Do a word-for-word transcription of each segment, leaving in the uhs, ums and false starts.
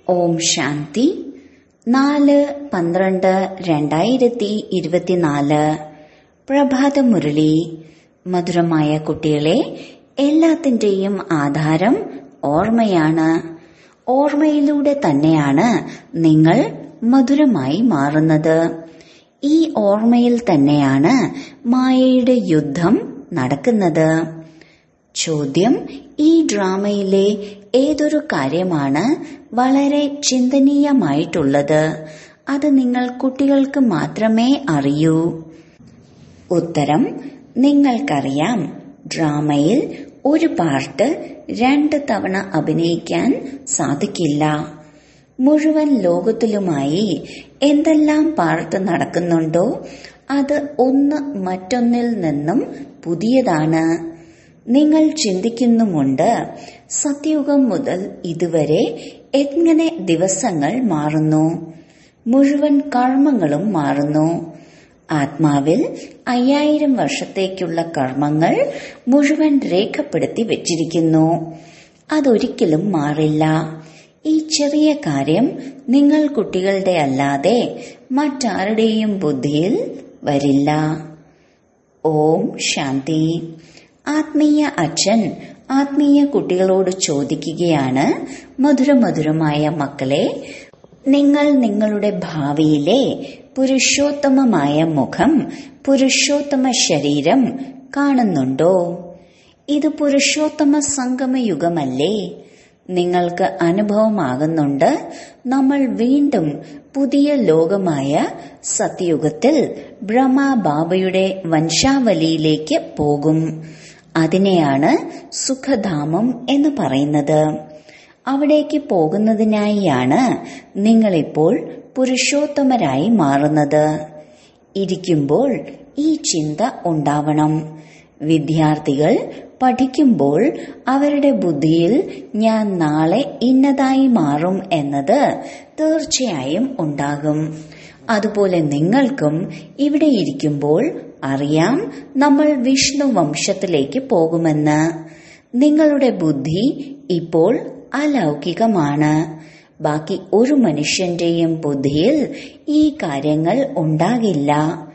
ഓം ശാന്തി. നാല് പന്ത്രണ്ട് രണ്ടായിരത്തി ഇരുപത്തിനാല് പ്രഭാതമുരളി. മധുരമായ കുട്ടികളെ, എല്ലാത്തിന്റെയും ആധാരം ഓർമ്മയാണ്. ഓർമ്മയിലൂടെ തന്നെയാണ് നിങ്ങൾ മധുരമായി മാറുന്നത്. ഈ ഓർമ്മയിൽ തന്നെയാണ് മായയുടെ യുദ്ധം നടക്കുന്നത്. ചോദ്യം: ഈ ഡ്രാമയിലെ ഏതൊരു കാര്യമാണ് വളരെ ചിന്തനീയമായിട്ടുള്ളത്? അത് നിങ്ങൾ കുട്ടികൾക്ക് മാത്രമേ അറിയൂ. ഉത്തരം: നിങ്ങൾക്കറിയാം, ഡ്രാമയിൽ ഒരു പാർട്ട് രണ്ട് തവണ അഭിനയിക്കാൻ സാധിക്കില്ല. മുഴുവൻ ലോകത്തിലുമായി എന്തെല്ലാം പാർട്ട് നടക്കുന്നുണ്ടോ അത് ഒന്ന് മറ്റൊന്നിൽ നിന്നും പുതിയതാണ്. നിങ്ങൾ ചിന്തിക്കുന്നുമുണ്ട്, സത്യയുഗം മുതൽ ഇതുവരെ എങ്ങനെ ദിവസങ്ങൾ മാറുന്നു, മുഴുവൻ കർമ്മങ്ങളും മാറുന്നു. ആത്മാവിൽ അയ്യായിരം വർഷത്തേക്കുള്ള കർമ്മങ്ങൾ മുഴുവൻ രേഖപ്പെടുത്തി വെച്ചിരിക്കുന്നു. അതൊരിക്കലും മാറില്ല. ഈ ചെറിയ കാര്യം നിങ്ങൾ കുട്ടികളുടെ അല്ലാതെ മറ്റാരുടെയും ബുദ്ധിയിൽ വരില്ല. ഓം ശാന്തി. ആത്മീയ അച്ഛൻ ആത്മീയ കുട്ടികളോട് ചോദിക്കുകയാണ്, മധുരമധുരമായ മക്കളെ, നിങ്ങൾ നിങ്ങളുടെ ഭാവിയിലെ പുരുഷോത്തമമായ മുഖം, പുരുഷോത്തമ ശരീരം കാണുന്നുണ്ടോ? ഇത് പുരുഷോത്തമ സംഗമയുഗമല്ലേ? നിങ്ങൾക്ക് അനുഭവമാകുന്നുണ്ട്, നമ്മൾ വീണ്ടും പുതിയ ലോകമായ സത്യയുഗത്തിൽ ബ്രഹ്മബാബയുടെ വംശാവലിയിലേക്ക് പോകും. അതിനെയാണ് സുഖധാമം എന്ന് പറയുന്നത്. അവിടേക്ക് പോകുന്നതിനായാണ് നിങ്ങളിപ്പോൾ പുരുഷോത്തമരായി മാറുന്നത്. ഇരിക്കുമ്പോൾ ഈ ചിന്ത ഉണ്ടാവണം. വിദ്യാർത്ഥികൾ പഠിക്കുമ്പോൾ അവരുടെ ബുദ്ധിയിൽ ഞാൻ നാളെ ഇന്നതായി മാറും എന്നത് തീർച്ചയായും ഉണ്ടാകും. അതുപോലെ നിങ്ങൾക്കും ഇവിടെ ഇരിക്കുമ്പോൾ അറിയാം, നമ്മൾ വിഷ്ണു വംശത്തിലേക്ക് പോകുമെന്ന്. നിങ്ങളുടെ ബുദ്ധി ഇപ്പോൾ അലൗകികമാണ്. ബാക്കി ഒരു മനുഷ്യന്റെയും ബുദ്ധിയിൽ ഈ കാര്യങ്ങൾ ഉണ്ടാകില്ല.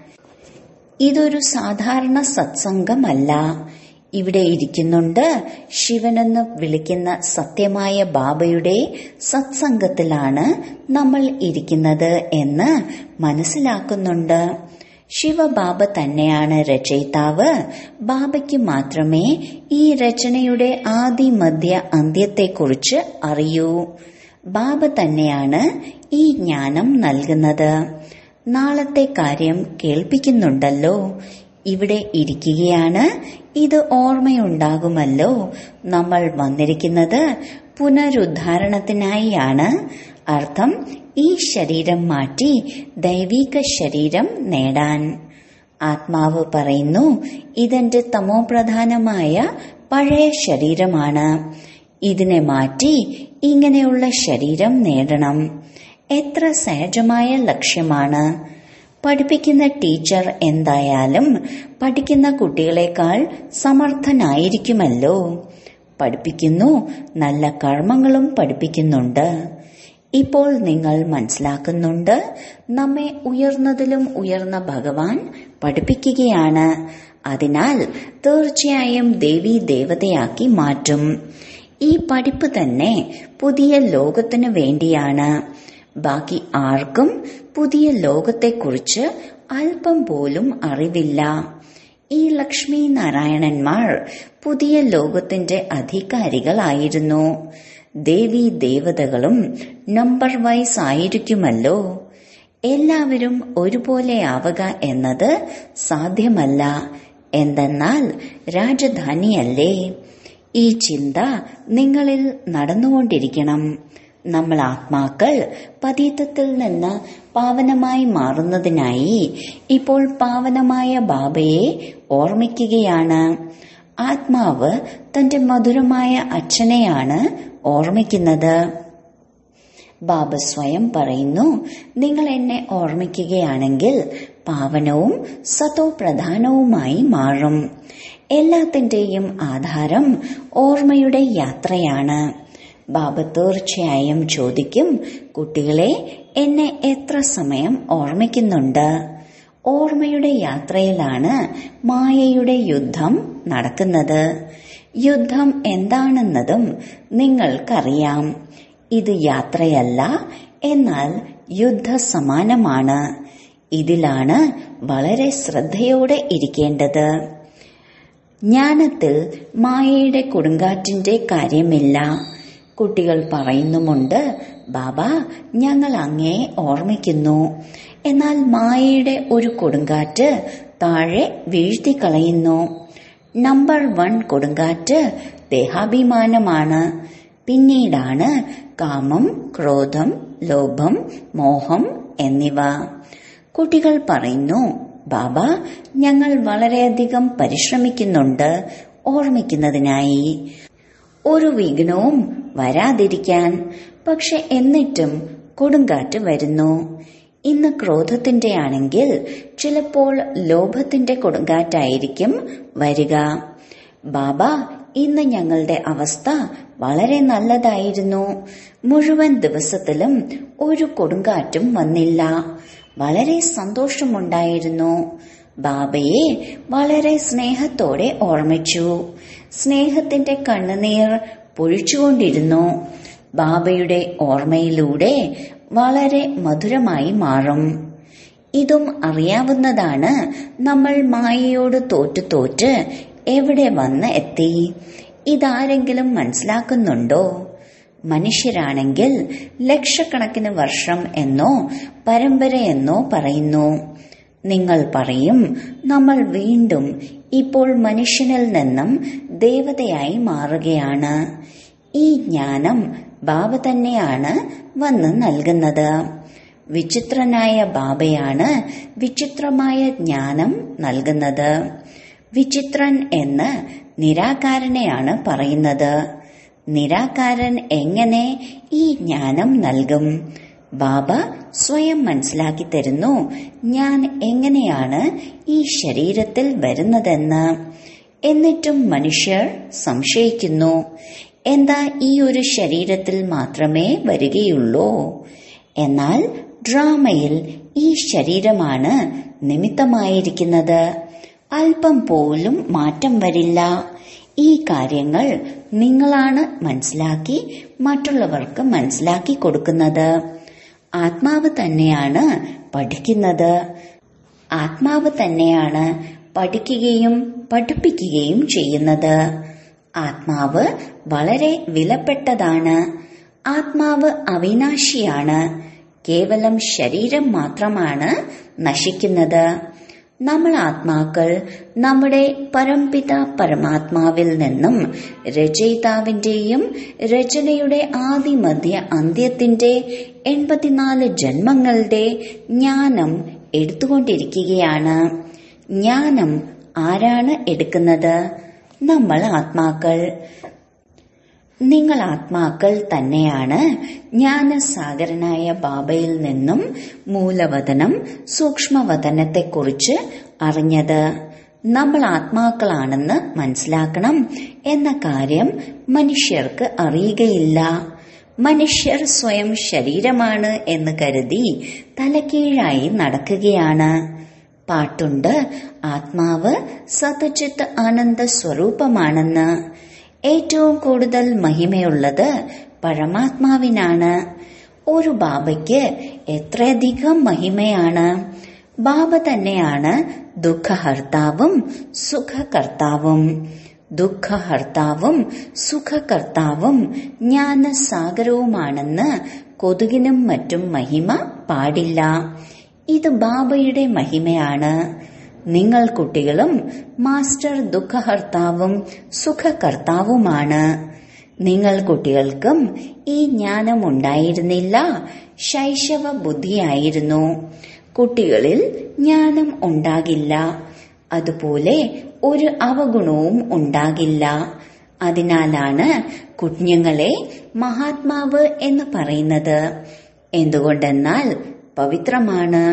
ഇതൊരു സാധാരണ സത്സംഗമല്ല. ഇവിടെ ഇരിക്കുന്നുണ്ട്, ശിവനെന്ന് വിളിക്കുന്ന സത്യമായ ബാബയുടെ സത്സംഗത്തിലാണ് നമ്മൾ ഇരിക്കുന്നത് എന്ന് മനസ്സിലാക്കുന്നുണ്ട്. ശിവബാബ തന്നെയാണ് രചയിതാവ്. ബാബയ്ക്ക് മാത്രമേ ഈ രചനയുടെ ആദി മധ്യ അന്ത്യത്തെക്കുറിച്ച് അറിയൂ. ബാബ തന്നെയാണ് ഈ ജ്ഞാനം നൽകുന്നത്. നാളത്തെ കാര്യം കേൾപ്പിക്കുന്നുണ്ടല്ലോ. ഇവിടെ ഇരിക്കുകയാണ്. ഇത് ഓർമ്മയുണ്ടാകുമല്ലോ, നമ്മൾ വന്നിരിക്കുന്നത് പുനരുദ്ധാരണത്തിനായാണ്. അർത്ഥം, ഈ ശരീരം മാറ്റി ദൈവിക ശരീരം നേടാൻ. ആത്മാവ് പറയുന്നു, ഇതെന്റെ തമോപ്രധാനമായ പഴയ ശരീരമാണ്. ഇതിനെ മാറ്റി ഇങ്ങനെയുള്ള ശരീരം നേടണം. എത്ര സഹജമായ ലക്ഷ്യമാണ്. പഠിപ്പിക്കുന്ന ടീച്ചർ എന്തായാലും പഠിക്കുന്ന കുട്ടികളെക്കാൾ സമർത്ഥനായിരിക്കുമല്ലോ. പഠിപ്പിക്കുന്നു, നല്ല കർമ്മങ്ങളും പഠിപ്പിക്കുന്നുണ്ട്. ഇപ്പോൾ നിങ്ങൾ മനസ്സിലാക്കുന്നുണ്ട്, നമ്മെ ഉയർന്നതിലും ഉയർന്ന ഭഗവാൻ പഠിപ്പിക്കുകയാണ്. അതിനാൽ തീർച്ചയായും ദേവീ ദേവതയാക്കി മാറ്റും. ഈ പഠിപ്പ് തന്നെ പുതിയ ലോകത്തിനു വേണ്ടിയാണ്. ബാക്കി ആർക്കും പുതിയ ലോകത്തെക്കുറിച്ച് അല്പം പോലും അറിവില്ല. ഈ ലക്ഷ്മി നാരായണന്മാർ പുതിയ ലോകത്തിന്റെ അധികാരികളായിരുന്നു. ദേവീ ദേവതകളും നമ്പർ വൈസ് ആയിരിക്കുമല്ലോ. എല്ലാവരും ഒരുപോലെ ആവുക എന്നത് സാധ്യമല്ല. എന്തെന്നാൽ രാജധാനിയല്ലേ. ഈ ചിന്ത നിങ്ങളിൽ നടന്നുകൊണ്ടിരിക്കണം. നമ്മൾ ആത്മാക്കൾ പതീതത്തിൽ നിന്ന് പാവനമായി മാറുന്നതിനായി ഇപ്പോൾ പാവനമായ ബാബയെ ഓർമ്മിക്കുകയാണ്. ആത്മാവ് തന്റെ മധുരമായ അച്ഛനെയാണ് ഓർമ്മിക്കുന്നത്. ബാബ സ്വയം പറയുന്നു, നിങ്ങൾ എന്നെ ഓർമ്മിക്കുകയാണെങ്കിൽ പാവനവും സതോ പ്രധാനവുമായി മാറും. എല്ലാത്തിന്റെയും ആധാരം ഓർമ്മയുടെ യാത്രയാണ്. ബാബ തീർച്ചയായും ചോദിക്കും, കുട്ടികളെ, എന്നെ എത്ര സമയം ഓർമ്മിക്കുന്നുണ്ട്? ഓർമ്മയുടെ യാത്രയിലാണ് മായയുടെ യുദ്ധം നടക്കുന്നത്. യുദ്ധം എന്താണെന്നതും നിങ്ങൾക്കറിയാം. ഇത് യാത്രയല്ല, എന്നാൽ യുദ്ധസമാനമാണ്. ഇതിലാണ് വളരെ ശ്രദ്ധയോടെ ഇരിക്കേണ്ടത്. ജ്ഞാനത്തിൽ മായയുടെ കൊടുങ്കാറ്റിന്റെ കാര്യമില്ല. കുട്ടികൾ പറയുന്നുമുണ്ട്, ബാബ, ഞങ്ങൾ അങ്ങേ ഓർമ്മിക്കുന്നു. എന്നാൽ മായയുടെ ഒരു കൊടുങ്കാറ്റ് താഴെ വീഴ്ത്തിക്കളയുന്നു. നമ്പർ വൺ കൊടുങ്കാറ്റ് ദേഹാഭിമാനമാണ്. പിന്നീടാണ് കാമം, ക്രോധം, ലോഭം, മോഹം എന്നിവ. കുട്ടികൾ പറയുന്നു, ബാബ, ഞങ്ങൾ വളരെയധികം പരിശ്രമിക്കുന്നുണ്ട് ഓർമ്മിക്കുന്നതിനായി, ഒരു വിഘ്നവും വരാതിരിക്കാൻ. പക്ഷെ എന്നിട്ടും കൊടുങ്കാറ്റ് വരുന്നു. ഇന്ന് ക്രോധത്തിന്റെ ആണെങ്കിൽ ചിലപ്പോൾ ലോഭത്തിന്റെ കൊടുങ്കാറ്റായിരിക്കും വരിക. ബാബ, ഇന്ന് ഞങ്ങളുടെ അവസ്ഥ വളരെ നല്ലതായിരുന്നു. മുഴുവൻ ദിവസത്തിലും ഒരു കൊടുങ്കാറ്റും വന്നില്ല. വളരെ സന്തോഷമുണ്ടായിരുന്നു. ബാബയെ വളരെ സ്നേഹത്തോടെ ഓർമ്മിച്ചു. സ്നേഹത്തിന്റെ കണ്ണുനീർ പൊഴിച്ചുകൊണ്ടിരുന്നു. ബാബയുടെ ഓർമ്മയിലൂടെ വളരെ മധുരമായി മാറും. ഇതും അറിയാവുന്നതാണ്. നമ്മൾ മായയോട് തോറ്റു തോറ്റ് എവിടെ വന്ന് എത്തി? ഇതാരെങ്കിലും മനസ്സിലാക്കുന്നുണ്ടോ? മനുഷ്യരാണെങ്കിൽ ലക്ഷക്കണക്കിന് വർഷം എന്നോ പരമ്പരയെന്നോ പറയുന്നു. നിങ്ങൾ പറയും, നമ്മൾ വീണ്ടും ഇപ്പോൾ മനുഷ്യനിൽ നിന്നും ദേവതയായി മാറുകയാണ്. ഈ ജ്ഞാനം ബാബ തന്നെയാണ് വന്ന് നൽകുന്നത്. വിചിത്രനായ ബാബയാണ് വിചിത്രമായ ജ്ഞാനം നൽകുന്നത്. വിചിത്രൻ എന്ന് നിരാകാരനെയാണ് പറയുന്നത്. നിരാകാരൻ എങ്ങനെ ഈ ജ്ഞാനം നൽകും? ബാബ സ്വയം മനസ്സിലാക്കി തരുന്നു, ഞാൻ എങ്ങനെയാണ് ഈ ശരീരത്തിൽ വരുന്നതെന്ന്. എന്നിട്ടും മനുഷ്യർ സംശയിക്കുന്നു, എന്താ ഈ ഒരു ശരീരത്തിൽ മാത്രമേ വരികയുള്ളൂ? എന്നാൽ ഡ്രാമയിൽ ഈ ശരീരമാണ് നിമിത്തമായിരിക്കുന്നത്. അല്പം പോലും മാറ്റം വരില്ല. ഈ കാര്യങ്ങൾ നിങ്ങളാണ് മനസ്സിലാക്കി മറ്റുള്ളവർക്ക് മനസ്സിലാക്കി കൊടുക്കുന്നത്. ആത്മാവ് തന്നെയാണ് പഠിക്കുന്നത്. ആത്മാവ് തന്നെയാണ് പഠിക്കുകയും പഠിപ്പിക്കുകയും ചെയ്യുന്നത്. ആത്മാവ് വളരെ വിലപ്പെട്ടതാണ്. ആത്മാവ് അവിനാശിയാണ്. കേവലം ശരീരം മാത്രമാണ് നശിക്കുന്നത്. നമ്മൾ ആത്മാക്കൾ നമ്മുടെ പരംപിത പരമാത്മാവിൽ നിന്നും രചയിതാവിന്റെയും രചനയുടെ ആദിമധ്യ അന്ത്യത്തിന്റെ എൺപത്തിനാല് ജന്മങ്ങളുടെ ജ്ഞാനം എടുത്തുകൊണ്ടിരിക്കുകയാണ്. ജ്ഞാനം ആരാണ് എടുക്കുന്നത്? നമ്മൾ ആത്മാക്കൾ. നിങ്ങൾ ആത്മാക്കൾ തന്നെയാണ് ജ്ഞാനസാഗരനായ ബാബയിൽ നിന്നും മൂലവതനം സൂക്ഷ്മവതനത്തെക്കുറിച്ച് അറിഞ്ഞത്. നമ്മൾ ആത്മാക്കളാണെന്ന് മനസ്സിലാക്കണം എന്ന കാര്യം മനുഷ്യർക്ക് അറിയുകയില്ല. മനുഷ്യർ സ്വയം ശരീരമാണ് എന്ന് കരുതി തലകീഴായി നടക്കുകയാണ്. പാട്ടുണ്ട്, ആത്മാവ് സത്ചിത്ത് ആനന്ദ സ്വരൂപമാണെന്ന്. ഏറ്റവും കൂടുതൽ മഹിമയുള്ളത് പരമാത്മാവിനാണ്. ഒരു ബാബയ്ക്ക് എത്രയധികം മഹിമയാണ്. ബാബ തന്നെയാണ് ദുഃഖഹർത്താവും സുഖകർത്താവും. ദുഃഖഹർത്താവും സുഖകർത്താവും ജ്ഞാനസാഗരവുമാണെന്ന് കൊതുകിനും മറ്റും മഹിമ പാടില്ല. ഇത് ബാബയുടെ മഹിമയാണ്. നിങ്ങൾ കുട്ടികളും മാസ്റ്റർ ദുഃഖഹർത്താവും സുഖകർത്താവുമാണ്. നിങ്ങൾ കുട്ടികൾക്കും ഈ ജ്ഞാനമുണ്ടായിരുന്നില്ല. ശൈശവ ബുദ്ധിയായിരുന്നു. കുട്ടികളിൽ ജ്ഞാനം ഉണ്ടാകില്ല. അതുപോലെ ഒരു അവഗുണവും ഉണ്ടാകില്ല. അതിനാലാണ് കുഞ്ഞുങ്ങളെ മഹാത്മാവ് എന്ന് പറയുന്നത്. എന്തുകൊണ്ടെന്നാൽ പവിത്രമാണ്.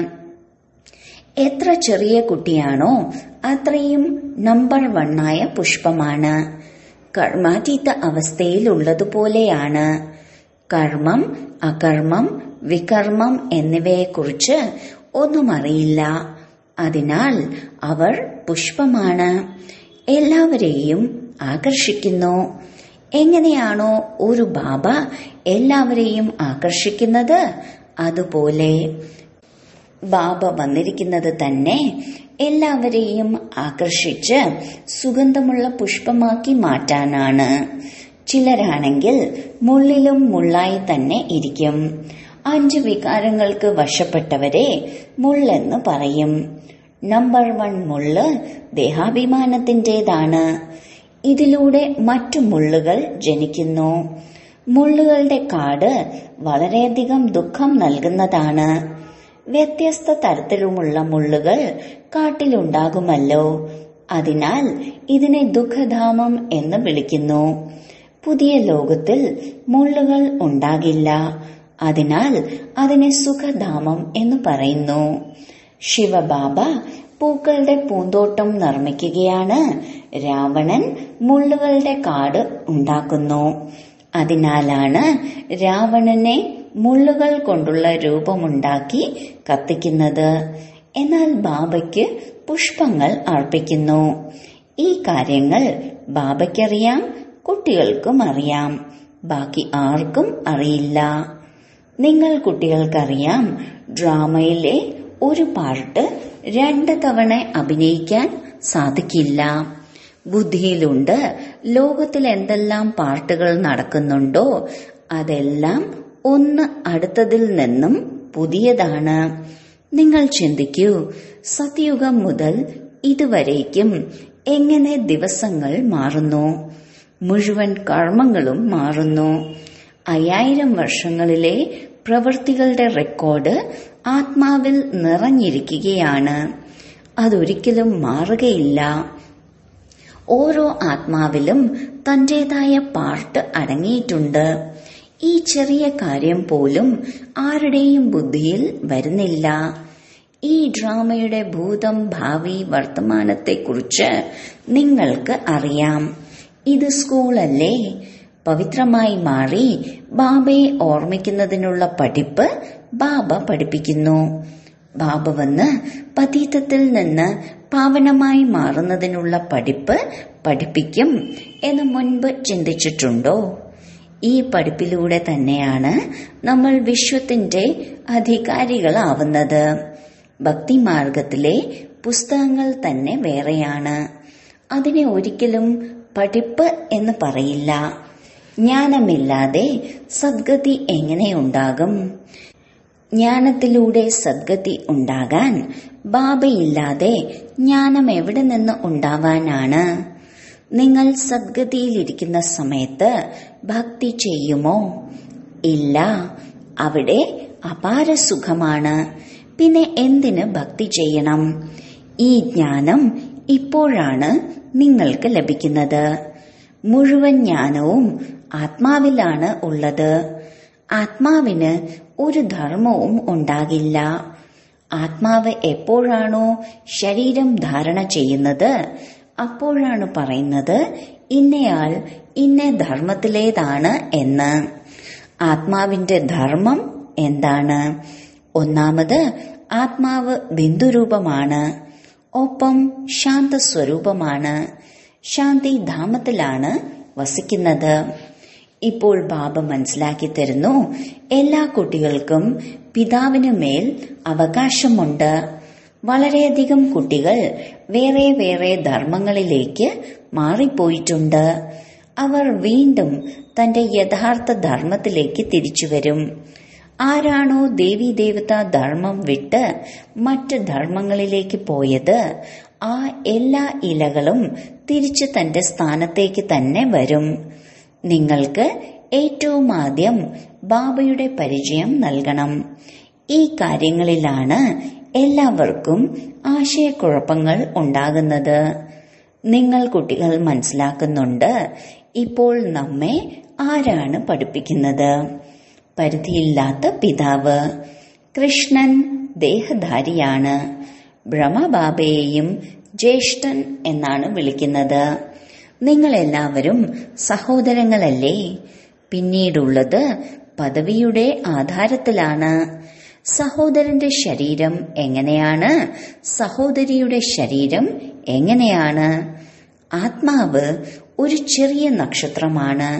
എത്ര ചെറിയ കുട്ടിയാണോ അത്രയും നമ്പർ വണ്ണായ പുഷ്പമാണ്. കർമാതീത അവസ്ഥയിലുള്ളതുപോലെയാണ്. കർമ്മം, അകർമ്മം, വികർമ്മം എന്നിവയെക്കുറിച്ച് ഒന്നും അറിയില്ല. അതിനാൽ അവർ പുഷ്പമാണ്, എല്ലാവരെയും ആകർഷിക്കുന്നു. എങ്ങനെയാണോ ഒരു ബാബ എല്ലാവരെയും ആകർഷിക്കുന്നത്, അതുപോലെ ബാബ വന്നിരിക്കുന്നത് തന്നെ എല്ലാവരെയും ആകർഷിച്ച് സുഗന്ധമുള്ള പുഷ്പമാക്കി മാറ്റാനാണ്. ചിലരാണെങ്കിൽ മുള്ളിലും മുള്ളായി തന്നെ ഇരിക്കും. അഞ്ച് വികാരങ്ങൾക്ക് വശപ്പെട്ടവരെ മുള്ളെന്ന് പറയും. നമ്പർ വൺ മുള്ള് ദേഹാഭിമാനത്തിന്റേതാണ്. ഇതിലൂടെ മറ്റു മുള്ളുകൾ ജനിക്കുന്നു. മുള്ളുകളുടെ കാട് വളരെയധികം ദുഃഖം നൽകുന്നതാണ്. വ്യത്യസ്ത തരത്തിലുമുള്ള മുള്ളുകൾ കാട്ടിലുണ്ടാകുമല്ലോ. അതിനാൽ ഇതിനെ ദുഃഖധാമം എന്ന് വിളിക്കുന്നു. പുതിയ ലോകത്തിൽ മുള്ളുകൾ ഉണ്ടാകില്ല. അതിനാൽ അതിനെ സുഖധാമം എന്ന് പറയുന്നു. ശിവബാബ പൂക്കളുടെ പൂന്തോട്ടം നിർമ്മിക്കുകയാണ്. രാവണൻ മുള്ളുകളുടെ കാട് ഉണ്ടാക്കുന്നു. അതിനാലാണ് രാവണനെ മുള്ളുകൾ കൊണ്ടുള്ള രൂപമുണ്ടാക്കി കത്തിക്കുന്നത്. എന്നാൽ ബാബയ്ക്ക് പുഷ്പങ്ങൾ അർപ്പിക്കുന്നു. ഈ കാര്യങ്ങൾ ബാബയ്ക്കറിയാം, കുട്ടികൾക്കും അറിയാം. ബാക്കി ആർക്കും അറിയില്ല. നിങ്ങൾ കുട്ടികൾക്കറിയാം, ഡ്രാമയിലെ ഒരു പാർട്ട് രണ്ട് തവണ അഭിനയിക്കാൻ സാധിക്കില്ല. ബുദ്ധിയിലുണ്ട് ലോകത്തിൽ എന്തെല്ലാം പാർട്ടുകൾ നടക്കുന്നുണ്ടോ അതെല്ലാം ഒന്ന് അടുത്തതിൽ നിന്നും പുതിയതാണ്. നിങ്ങൾ ചിന്തിക്കൂ, സത്യുഗം മുതൽ ഇതുവരേക്കും എങ്ങനെ ദിവസങ്ങൾ മാറുന്നു, മുഴുവൻ കർമ്മങ്ങളും മാറുന്നു. അയ്യായിരം വർഷങ്ങളിലെ പ്രവൃത്തികളുടെ റെക്കോർഡ് ആത്മാവിൽ നിറഞ്ഞിരിക്കുകയാണ്. അതൊരിക്കലും മാറുകയില്ല. ഓരോ ആത്മാവിലും തന്റേതായ പാർട്ട് അടങ്ങിയിട്ടുണ്ട്. ഈ ചെറിയ കാര്യം പോലും ആരുടെയും ബുദ്ധിയിൽ വരുന്നില്ല. ഈ ഡ്രാമയുടെ ഭൂതം, ഭാവി, വർത്തമാനത്തെക്കുറിച്ച് നിങ്ങൾക്ക് അറിയാം. ഇത് സ്കൂളല്ലേ? പവിത്രമായി മാറി ബാബയെ ഓർമ്മിക്കുന്നതിനുള്ള പഠിപ്പ് ബാബ പഠിപ്പിക്കുന്നു. ബാബ വന്ന് പതീതത്തിൽ നിന്ന് പാവനമായി മാറുന്നതിനുള്ള പഠിപ്പ് പഠിപ്പിക്കും എന്ന് മുൻപ് ചിന്തിച്ചിട്ടുണ്ടോ? ഈ പഠിപ്പിലൂടെ തന്നെയാണ് നമ്മൾ വിശ്വത്തിന്റെ അധികാരികളാവുന്നത്. ഭക്തിമാർഗത്തിലെ പുസ്തകങ്ങൾ തന്നെ വേറെയാണ്. അതിനെ ഒരിക്കലും പഠിപ്പ് എന്ന് പറയില്ല. ജ്ഞാനമില്ലാതെ സദ്ഗതി എങ്ങനെയുണ്ടാകും? ജ്ഞാനത്തിലൂടെ സദ്ഗതി ഉണ്ടാകാൻ ബാബയില്ലാതെ ജ്ഞാനം എവിടെ നിന്ന് ഉണ്ടാവാനാണ്? നിങ്ങൾ സദ്ഗതിയിലിരിക്കുന്ന സമയത്ത് ഭക്തി ചെയ്യുമോ? ഇല്ല. അവിടെ അപാര സുഖമാണ്. പിന്നെ എന്തിന് ഭക്തി ചെയ്യണം? ഈ ജ്ഞാനം ഇപ്പോഴാണ് നിങ്ങൾക്ക് ലഭിക്കുന്നത്. മുഴുവൻ ജ്ഞാനവും ആത്മാവിലാണ് ഉള്ളത്. ആത്മാവിന് ഒരു ധർമ്മവും ഉണ്ടാകില്ല. ആത്മാവ് എപ്പോഴാണോ ശരീരം ധാരണ ചെയ്യുന്നത് അപ്പോഴാണ് പറയുന്നത് ഇന്നയാൾ ഇന്ന ധർമ്മത്തിലേതാണ് എന്ന്. ആത്മാവിന്റെ ധർമ്മം എന്താണ്? ഒന്നാമത് ആത്മാവ് ബിന്ദുരൂപമാണ്. ഒപ്പം ശാന്തസ്വരൂപമാണ്. ശാന്തിധാമത്തിലാണ് വസിക്കുന്നത്. ഇപ്പോൾ ബാബ മനസ്സിലാക്കി തരുന്നു, എല്ലാ കുട്ടികൾക്കും പിതാവിനു മേൽ അവകാശമുണ്ട്. വളരെയധികം കുട്ടികൾ വേറെ വേറെ ധർമ്മങ്ങളിലേക്ക് മാറിപ്പോയിട്ടുണ്ട്. അവർ വീണ്ടും തന്റെ യഥാർത്ഥ ധർമ്മത്തിലേക്ക് തിരിച്ചുവരും. ആരാണോ ദേവീദേവതാ ധർമ്മം വിട്ട് മറ്റ് ധർമ്മങ്ങളിലേക്ക് പോയത് ആ എല്ലാ ഇലകളും തിരിച്ച് തന്റെ സ്ഥാനത്തേക്ക് തന്നെ വരും. നിങ്ങൾക്ക് ഏറ്റവും ആദ്യം ബാബയുടെ പരിചയം നൽകണം. ഈ കാര്യങ്ങളിലാണ് എല്ലാവർക്കും ആശയക്കുഴപ്പങ്ങൾ ഉണ്ടാകുന്നത്. നിങ്ങൾ കുട്ടികൾ മനസ്സിലാക്കുന്നുണ്ട് ഇപ്പോൾ നമ്മെ ആരാണ് പഠിപ്പിക്കുന്നത്? പരിധിയില്ലാത്ത പിതാവ് കൃഷ്ണൻ ദേഹധാരിയാണ്. ബ്രഹ്മബാബയെയും ജ്യേഷ്ഠൻ എന്നാണ് വിളിക്കുന്നത്. നിങ്ങളെല്ലാവരും സഹോദരങ്ങളല്ലേ? പിന്നീടുള്ളത് പദവിയുടെ ആധാരത്തിലാണ്. സഹോദരന്റെ ശരീരം എങ്ങനെയാണ്? സഹോദരിയുടെ ശരീരം എങ്ങനെയാണ്? ആത്മാവ് ഒരു ചെറിയ നക്ഷത്രമാണ്.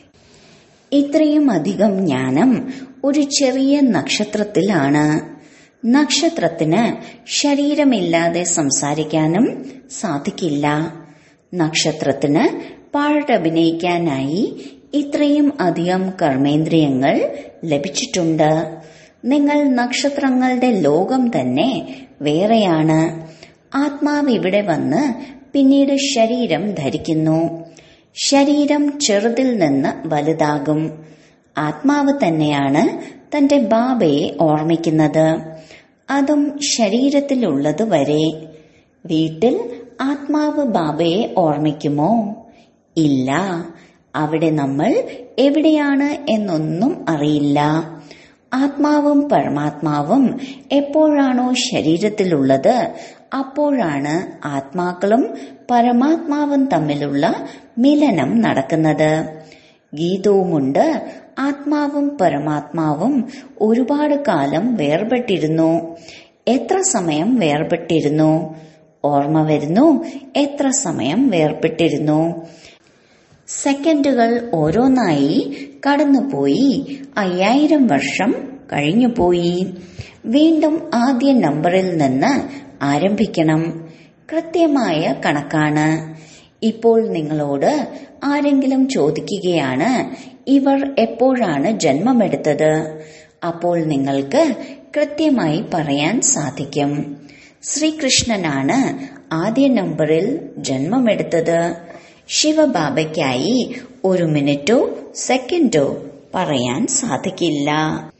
ഇത്രയും അധികം ജ്ഞാനം ഒരു ചെറിയ നക്ഷത്രത്തിലാണ്. നക്ഷത്രത്തിന് ശരീരമില്ലാതെ സംസാരിക്കാനും സാധിക്കില്ല. നക്ഷത്രത്തിന് പാട്ടഭിനയിക്കാനായി ഇത്രയും അധികം കർമ്മേന്ദ്രിയങ്ങൾ ലഭിച്ചിട്ടുണ്ട്. നിങ്ങൾ നക്ഷത്രങ്ങളുടെ ലോകം തന്നെ വേറെയാണ്. ആത്മാവ് ഇവിടെ വന്ന് പിന്നീട് ശരീരം ധരിക്കുന്നു. ശരീരം ചെറുതിൽ നിന്ന് വലുതാകും. ആത്മാവ് തന്നെയാണ് തന്റെ ബാബയെ ഓർമ്മിക്കുന്നത്, അതും ശരീരത്തിലുള്ളത് വരെ. വീട്ടിൽ ആത്മാവ് ബാബയെ ഓർമ്മിക്കുമോ? ഇല്ല. അവിടെ നമ്മൾ എവിടെയാണ് എന്നൊന്നും അറിയില്ല. ആത്മാവും പരമാത്മാവും എപ്പോഴാണോ ശരീരത്തിലുള്ളത് അപ്പോഴാണ് ആത്മാക്കളും പരമാത്മാവും തമ്മിലുള്ള മിലനം നടക്കുന്നത്. ഗീതവുമുണ്ട്, ആത്മാവും പരമാത്മാവും ഒരുപാട് കാലം വേർപെട്ടിരുന്നു. എത്ര സമയം വേർപെട്ടിരുന്നു? ഓർമ്മ വരുന്നു, എത്ര സമയം വേർപെട്ടിരുന്നു. സെക്കൻഡുകൾ ഓരോന്നായി കടന്നുപോയി. അയ്യായിരം വർഷം കഴിഞ്ഞുപോയി. വീണ്ടും ആദ്യ നമ്പറിൽ നിന്ന് ആരംഭിക്കണം. കൃത്യമായ കണക്കാണ്. ഇപ്പോൾ നിങ്ങളോട് ആരെങ്കിലും ചോദിക്കുകയാണ്, ഇവർ എപ്പോഴാണ് ജന്മമെടുത്തത്? അപ്പോൾ നിങ്ങൾക്ക് കൃത്യമായി പറയാൻ സാധിക്കും. ശ്രീകൃഷ്ണനാണ് ആദ്യ നമ്പറിൽ ജന്മമെടുത്തത്. ശിവബാബയ്ക്കായി ഒരു മിനിറ്റോ സെക്കൻഡോ പറയാൻ സാധിക്കില്ല.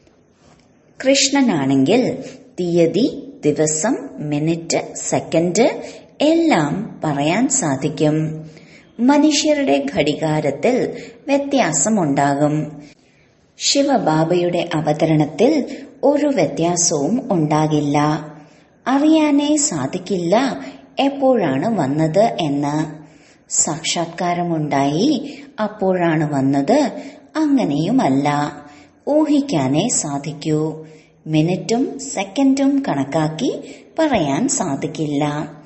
കൃഷ്ണനാണെങ്കിൽ തീയതി, ദിവസം, മിനിറ്റ്, സെക്കൻഡ് എല്ലാം പറയാൻ സാധിക്കും. മനുഷ്യരുടെ ഘടികാരത്തിൽ വ്യത്യാസമുണ്ടാകും. ശിവബാബയുടെ അവതരണത്തിൽ ഒരു വ്യത്യാസവും ഉണ്ടാകില്ല. അറിയാനേ സാധിക്കില്ല എപ്പോഴാണ് വന്നത് എന്ന്. സാക്ഷാത്കാരമുണ്ടായി അപ്പോഴാണ് വന്നത്, അങ്ങനെയുമല്ല. ഊഹിക്കാനേ സാധിക്കൂ. മിനിറ്റും സെക്കൻഡും കണക്കാക്കി പറയാൻ സാധിക്കില്ല.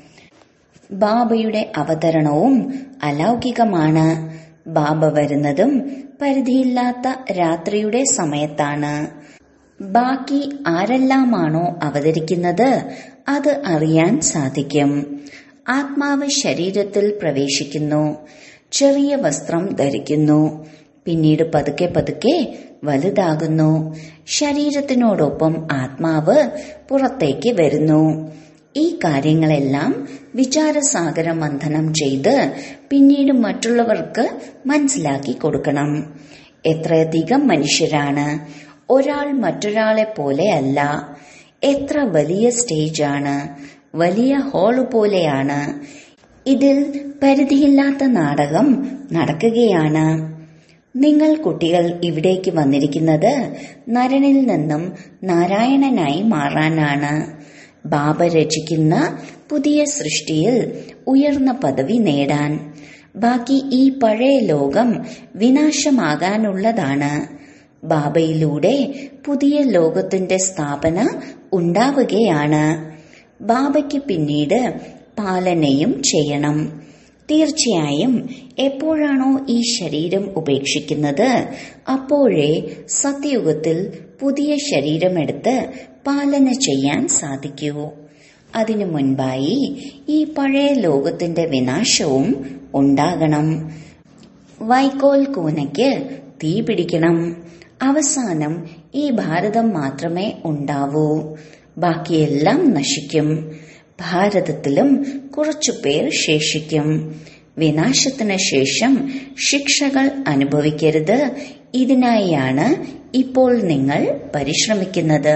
ബാബയുടെ അവതരണവും അലൗകികമാണ്. ബാബ വരുന്നതും പരിധിയില്ലാത്ത രാത്രിയുടെ സമയത്താണ്. ബാക്കി ആരെല്ലാമാണോ അവതരിക്കുന്നത് അത് അറിയാൻ സാധിക്കും. ആത്മാവ് ശരീരത്തിൽ പ്രവേശിക്കുന്നു, ചെറിയ വസ്ത്രം ധരിക്കുന്നു, പിന്നീട് പതുക്കെ പതുക്കെ വലുതാകുന്നു. ശരീരത്തിനോടൊപ്പം ആത്മാവ് പുറത്തേക്ക് വരുന്നു. ഈ കാര്യങ്ങളെല്ലാം വിചാരസാഗര മന്ഥനം ചെയ്ത് പിന്നീട് മറ്റുള്ളവർക്ക് മനസ്സിലാക്കി കൊടുക്കണം. എത്രയധികം മനുഷ്യരാണ്! ഒരാൾ മറ്റൊരാളെ പോലെയല്ല. എത്ര വലിയ സ്റ്റേജാണ്! വലിയ ഹാള് പോലെയാണ്. ഇതിൽ പരിധിയില്ലാത്ത നാടകം നടക്കുകയാണ്. നിങ്ങൾ കുട്ടികൾ ഇവിടേക്ക് വന്നിരിക്കുന്നത് നരനിൽ നിന്നും നാരായണനായി മാറാനാണ്. ബാബ രചിക്കുന്ന പുതിയ സൃഷ്ടിയിൽ ഉയർന്ന പദവി നേടാൻ. ബാക്കി ഈ പഴയ ലോകം വിനാശമാകാനുള്ളതാണ്. ബാബയിലൂടെ പുതിയ ലോകത്തിന്റെ സ്ഥാപന ഉണ്ടാവുകയാണ്. ബാബയ്ക്ക് പിന്നീട് പാലനയും ചെയ്യണം. തീർച്ചയായും എപ്പോഴാണോ ഈ ശരീരം ഉപേക്ഷിക്കുന്നത് അപ്പോഴേ സത്യയുഗത്തിൽ പുതിയ ശരീരമെടുത്ത് പാലന ചെയ്യാൻ സാധിക്കൂ. അതിനു മുൻപായി ഈ പഴയ ലോകത്തിന്റെ വിനാശവും ഉണ്ടാകണം. വൈക്കോൽ കൂനയ്ക്ക് തീ പിടിക്കണം. അവസാനം ഈ ഭാരതം മാത്രമേ ഉണ്ടാവൂ. ബാക്കിയെല്ലാം നശിക്കും. ഭാരതത്തിലും കുറച്ചുപേർ ശേഷിക്കും. വിനാശത്തിന് ശേഷം ശിക്ഷകൾ അനുഭവിക്കരുത്. ഇതിനായാണ് ഇപ്പോൾ നിങ്ങൾ പരിശ്രമിക്കുന്നത്.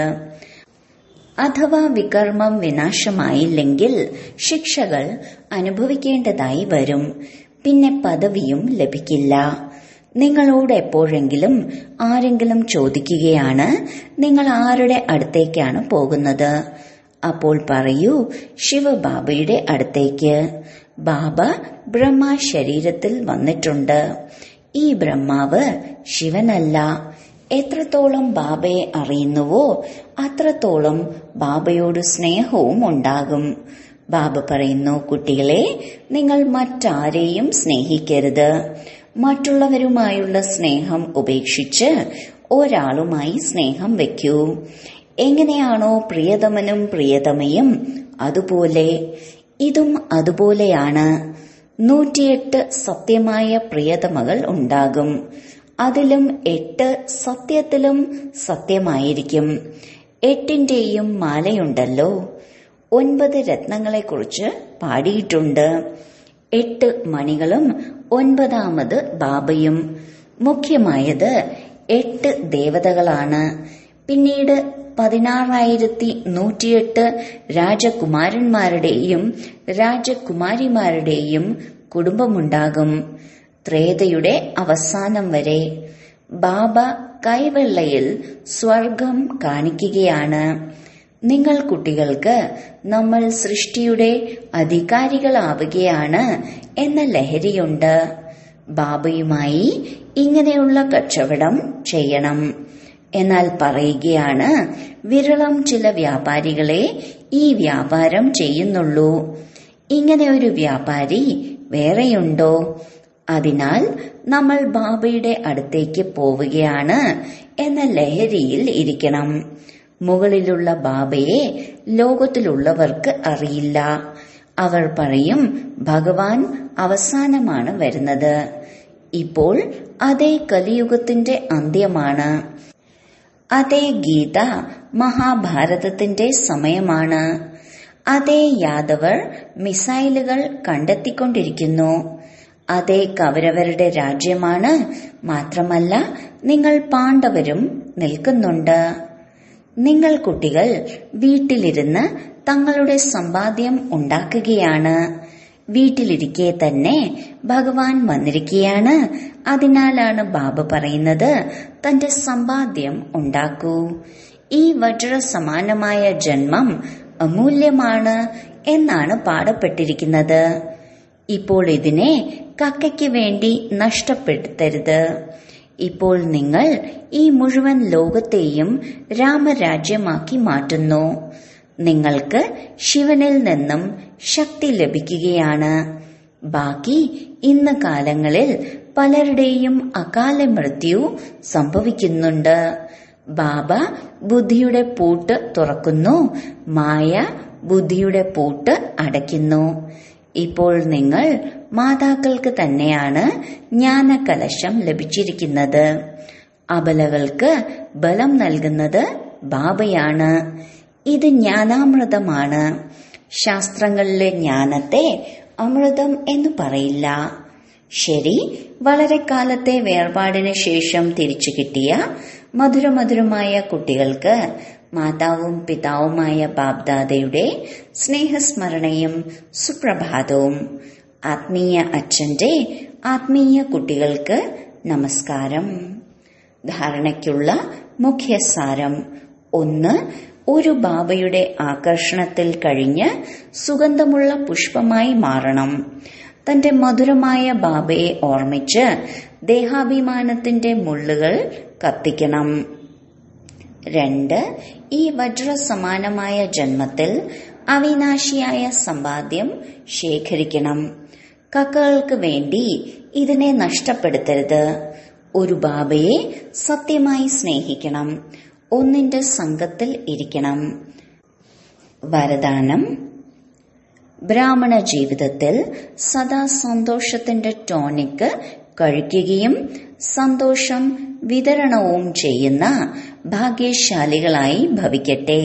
അഥവാ വികർമ്മം വിനാശമായില്ലെങ്കിൽ ശിക്ഷകൾ അനുഭവിക്കേണ്ടതായി വരും. പിന്നെ പദവിയും ലഭിക്കില്ല. നിങ്ങളോട് എപ്പോഴെങ്കിലും ആരെങ്കിലും ചോദിക്കുകയാണ്, നിങ്ങൾ ആരുടെ അടുത്തേക്കാണ് പോകുന്നത്? അപ്പോൾ പറയൂ, ശിവബാബയുടെ അടുത്തേക്ക്. ബാബ ബ്രഹ്മ ശരീരത്തിൽ വന്നിട്ടുണ്ട്. ഈ ബ്രഹ്മാവ് ശിവനല്ല. എത്രത്തോളം ബാബയെ അറിയുന്നുവോ അത്രത്തോളം ബാബയോട് സ്നേഹവും ഉണ്ടാകും. ബാബ പറയുന്നു, കുട്ടികളെ, നിങ്ങൾ മറ്റാരെയും സ്നേഹിക്കരുത്. മറ്റുള്ളവരുമായുള്ള സ്നേഹം ഉപേക്ഷിച്ച് ഒരാളുമായി സ്നേഹം വെക്കൂ. എങ്ങനെയാണോ പ്രിയതമനും പ്രിയതമയും അതുപോലെ ഇതും അതുപോലെയാണ്. നൂറ്റിയെട്ട് സത്യമായ പ്രിയതമകൾ ഉണ്ടാകും. അതിലും എട്ട് സത്യത്തിലും സത്യമായിരിക്കും. എട്ടിന്റെയും മാലയുണ്ടല്ലോ. ഒൻപത് രത്നങ്ങളെക്കുറിച്ച് പാടിയിട്ടുണ്ട്. എട്ട് മണികളും ഒൻപതാമത് ബാബയും. മുഖ്യമായത് എട്ട് ദേവതകളാണ്. പിന്നീട് പതിനാറായിരത്തി നൂറ്റിയെട്ട് രാജകുമാരന്മാരുടെയും രാജകുമാരിമാരുടെയും കുടുംബമുണ്ടാകും. ത്രേതയുടെ അവസാനം വരെ ബാബ കൈവെള്ളയിൽ സ്വർഗം കാണിക്കുകയാണ്. നിങ്ങൾ കുട്ടികൾക്ക് നമ്മൾ സൃഷ്ടിയുടെ അധികാരികളാവുകയാണ് എന്ന ലഹരിയുണ്ട്. ബാബയുമായി ഇങ്ങനെയുള്ള കച്ചവടം ചെയ്യണം. എന്നാൽ പറയുകയാണ്, വിരളം ചില വ്യാപാരികളെ ഈ വ്യാപാരം ചെയ്യുന്നുള്ളൂ. ഇങ്ങനെ ഒരു വ്യാപാരി വേറെയുണ്ടോ? അതിനാൽ നമ്മൾ ബാബയുടെ അടുത്തേക്ക് പോവുകയാണ് എന്ന ലഹരിയിൽ ഇരിക്കണം. മുകളിലുള്ള ബാബയെ ലോകത്തിലുള്ളവർക്ക് അറിയില്ല. അവർ പറയും, ഭഗവാൻ അവസാനമാണ് വരുന്നത്. ഇപ്പോൾ അതേ കലിയുഗത്തിന്റെ അന്ത്യമാണ്. അതേ ഗീത മഹാഭാരതത്തിന്റെ സമയമാണ്. അതേ യാദവർ മിസൈലുകൾ കണ്ടെത്തിക്കൊണ്ടിരിക്കുന്നു. അതേ കൗരവരുടെ രാജ്യമാണ്. മാത്രമല്ല, നിങ്ങൾ പാണ്ഡവരും നിൽക്കുന്നുണ്ട്. നിങ്ങൾ കുട്ടികൾ വീട്ടിലിരുന്ന് തങ്ങളുടെ സമ്പാദ്യം ഉണ്ടാക്കുകയാണ്. വീട്ടിലിരിക്കെ തന്നെ ഭഗവാൻ വന്നിരിക്കുകയാണ്. അതിനാലാണ് ബാബ പറയുന്നത്, തന്റെ സമ്പാദ്യം ഉണ്ടാക്കൂ. ഈ വജ്ര സമാനമായ ജന്മം അമൂല്യമാണ് എന്നാണ് പാടപ്പെട്ടിരിക്കുന്നത്. ഇപ്പോൾ ഇതിനെ കക്കയ്ക്ക് വേണ്ടി നഷ്ടപ്പെടുത്തരുത്. ഇപ്പോൾ നിങ്ങൾ ഈ മുഴുവൻ ലോകത്തെയും രാമരാജ്യമാക്കി മാറ്റുന്നു. നിങ്ങൾക്ക് ശിവനിൽ നിന്നും ശക്തി ലഭിക്കുകയാണ്. ബാക്കി ഇന്ന് കാലങ്ങളിൽ പലരുടെയും അകാല മൃത്യു സംഭവിക്കുന്നുണ്ട്. ബാബ ബുദ്ധിയുടെ പൂട്ട് തുറക്കുന്നു, മായ ബുദ്ധിയുടെ പൂട്ട് അടയ്ക്കുന്നു. ഇപ്പോൾ നിങ്ങൾ മാതാക്കൾക്ക് തന്നെയാണ് ജ്ഞാനകലശം ലഭിച്ചിരിക്കുന്നത്. അബലകൾക്ക് ബലം നൽകുന്നത് ബാബയാണ്. ഇത് ജ്ഞാനാമൃതമാണ്. ശാസ്ത്രങ്ങളിലെ ജ്ഞാനത്തെ അമൃതം എന്ന് പറയില്ല. ശരി, വളരെ കാലത്തെ വേർപാടിന് ശേഷം തിരിച്ചു കിട്ടിയ മധുരമധുരമായ കുട്ടികൾക്ക് മാതാവും പിതാവുമായ ബാബ്ദാദയുടെ സ്നേഹസ്മരണയും സുപ്രഭാതവും. ആത്മീയ അച്ഛന്റെ ആത്മീയ കുട്ടികൾക്ക് നമസ്കാരം. ധാരണയ്ക്കുള്ള മുഖ്യസാരം: ഒന്ന്, ഒരു ബാബയുടെ ആകർഷണത്തിൽ കഴിഞ്ഞ് സുഗന്ധമുള്ള പുഷ്പമായി മാറണം. തന്റെ മധുരമായ ബാബയെ ഓർമ്മിച്ച് ദേഹാഭിമാനത്തിന്റെ മുള്ളുകൾ കത്തിക്കണം. രണ്ട്, ഈ വജ്രസമാനമായ ജന്മത്തിൽ അവിനാശിയായ സമ്പാദ്യം ശേഖരിക്കണം. കക്കകൾക്ക് വേണ്ടി ഇതിനെ നഷ്ടപ്പെടുത്തരുത്. ഒരു ബാബയെ സത്യമായി സ്നേഹിക്കണം. ഒന്നിന്റെ സംഘത്തിൽ ഇരിക്കണം. വരദാനം: ബ്രാഹ്മണ ജീവിതത്തിൽ സദാ സന്തോഷത്തിന്റെ ടോണിക് കഴിക്കുകയും സന്തോഷം വിതരണവും ചെയ്യുന്ന ഭാഗ്യശാലികളായി ഭവിക്കട്ടെ.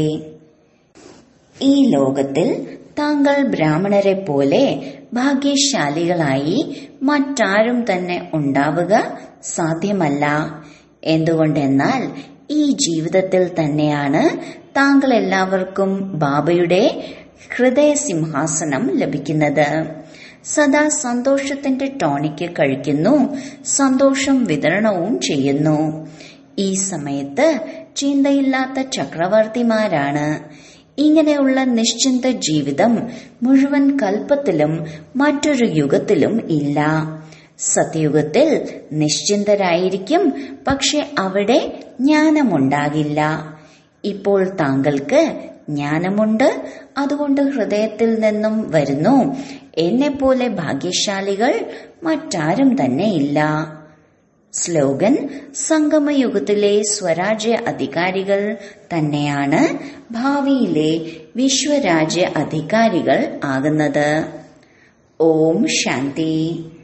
ഈ ലോകത്തിൽ താങ്കൾ ബ്രാഹ്മണരെ പോലെ ഭാഗ്യശാലികളായി മറ്റാരും തന്നെ ഉണ്ടാവുക സാധ്യമല്ല. എന്തുകൊണ്ടെന്നാൽ ഈ ജീവിതത്തിൽ തന്നെയാണ് താങ്കൾ എല്ലാവർക്കും ബാബയുടെ ഹൃദയസിംഹാസനം ലഭിക്കുന്നത്. സദാ സന്തോഷത്തിന്റെ ടോണിക്ക് കഴിക്കുന്നു, സന്തോഷം വിതരണവും ചെയ്യുന്നു. ഈ സമയത്ത് ചിന്തയില്ലാത്ത ചക്രവർത്തിമാരാണ്. ഇങ്ങനെയുള്ള നിശ്ചിന്ത ജീവിതം മുഴുവൻ കൽപ്പത്തിലും മറ്റൊരു യുഗത്തിലും ഇല്ല. സത്യയുഗത്തിൽ നിശ്ചിന്തരായിരിക്കും, പക്ഷെ അവിടെ ജ്ഞാനമുണ്ടാകില്ല. ഇപ്പോൾ താങ്കൾക്ക് ജ്ഞാനമുണ്ട്, അതുകൊണ്ട് ഹൃദയത്തിൽ നിന്നും വരുന്നു, എന്നെപ്പോലെ ഭാഗ്യശാലികൾ മറ്റാരും തന്നെ ഇല്ല. സ്ലോഗൻ: സംഗമയുഗത്തിലെ സ്വരാജ്യ അധികാരികൾ തന്നെയാണ് ഭാവിയിലെ വിശ്വരാജ്യ അധികാരികൾ ആകുന്നത്. ഓം ശാന്തി.